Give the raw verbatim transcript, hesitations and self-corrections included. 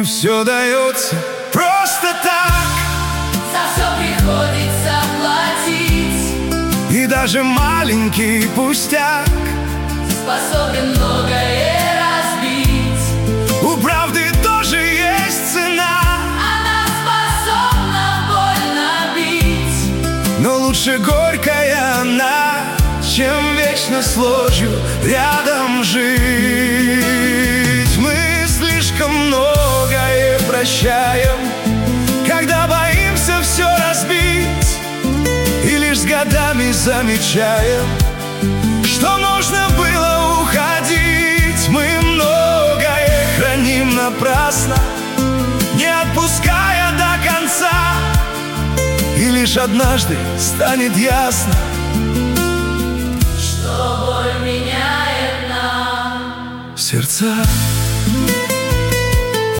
все дается просто так. За все приходится платить, и даже маленький пустяк способен многое разбить. У правды тоже есть цена, она способна больно бить. но лучше горькая она, чем вечно с ложью рядом жить. Мы слишком многое прощаем, когда боимся все разбить, и лишь с годами замечаем, что можно было уходить. Мы многое храним напрасно, не отпуская до конца, и лишь однажды станет ясно, что боль меняет нам сердца.